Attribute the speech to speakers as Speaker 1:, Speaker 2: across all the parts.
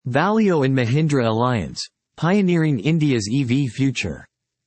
Speaker 1: Valeo and Mahindra Alliance, pioneering India's EV future.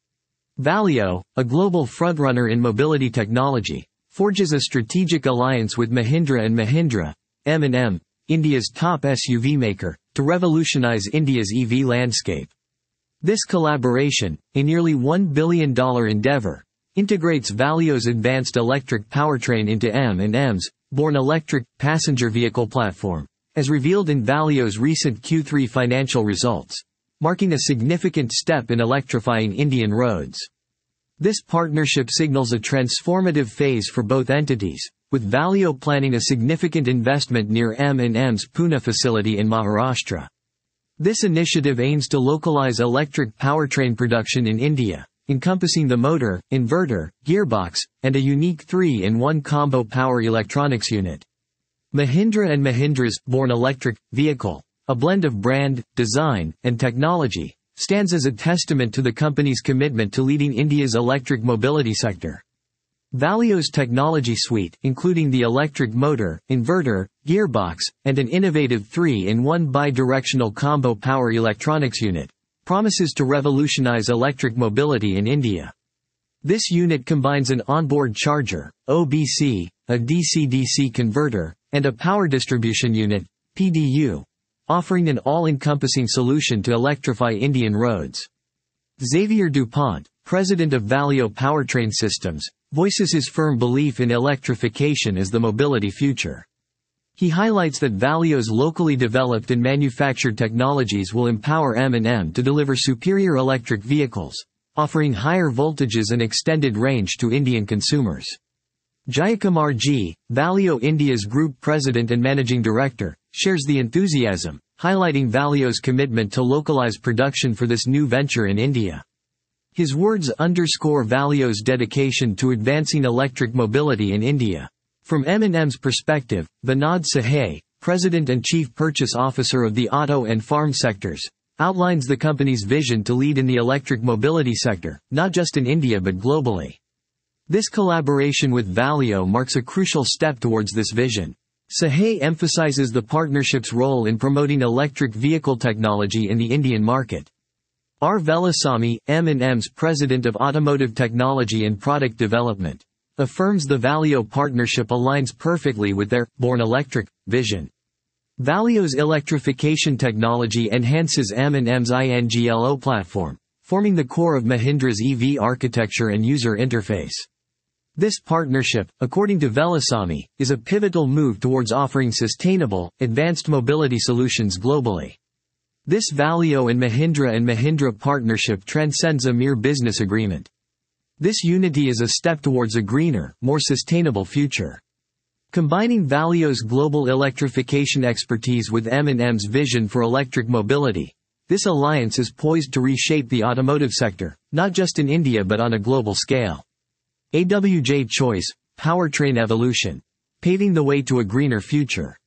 Speaker 1: Valeo, a global frontrunner in mobility technology, forges a strategic alliance with Mahindra and Mahindra, M&M, India's top SUV maker, to revolutionize India's EV landscape. This collaboration, a nearly $1 billion endeavor, integrates Valeo's advanced electric powertrain into M&M's Born Electric passenger vehicle platform, as revealed in Valeo's recent Q3 financial results, marking a significant step in electrifying Indian roads. This partnership signals a transformative phase for both entities, with Valeo planning a significant investment near M&M's Pune facility in Maharashtra. This initiative aims to localize electric powertrain production in India, encompassing the motor, inverter, gearbox, and a unique 3-in-1 combo power electronics unit. Mahindra and Mahindra's Born Electric vehicle, a blend of brand, design, and technology, stands as a testament to the company's commitment to leading India's electric mobility sector. Valeo's technology suite, including the electric motor, inverter, gearbox, and an innovative 3-in-1 bi-directional combo power electronics unit, promises to revolutionize electric mobility in India. This unit combines an onboard charger, OBC, a DC-DC converter, and a power distribution unit, PDU, offering an all-encompassing solution to electrify Indian roads. Xavier Dupont, president of Valeo Powertrain Systems, voices his firm belief in electrification as the mobility future. He highlights that Valeo's locally developed and manufactured technologies will empower M&M to deliver superior electric vehicles, offering higher voltages and extended range to Indian consumers. Jayakumar G., Valeo India's group president and managing director, shares the enthusiasm, highlighting Valeo's commitment to localize production for this new venture in India. His words underscore Valeo's dedication to advancing electric mobility in India. From M&M's perspective, Vinod Sahai, president and chief purchase officer of the auto and farm sectors, outlines the company's vision to lead in the electric mobility sector, not just in India but globally. This collaboration with Valeo marks a crucial step towards this vision. Sahai emphasizes the partnership's role in promoting electric vehicle technology in the Indian market. R. Velasamy, M&M's president of automotive technology and product development, affirms the Valeo partnership aligns perfectly with their Born Electric vision. Valeo's electrification technology enhances M&M's INGLO platform, forming the core of Mahindra's EV architecture and user interface. This partnership, according to Velasamy, is a pivotal move towards offering sustainable, advanced mobility solutions globally. This Valeo and Mahindra partnership transcends a mere business agreement. This unity is a step towards a greener, more sustainable future. Combining Valeo's global electrification expertise with M&M's vision for electric mobility, this alliance is poised to reshape the automotive sector, not just in India but on a global scale. AWJ Choice, Powertrain Evolution, paving the way to a greener future.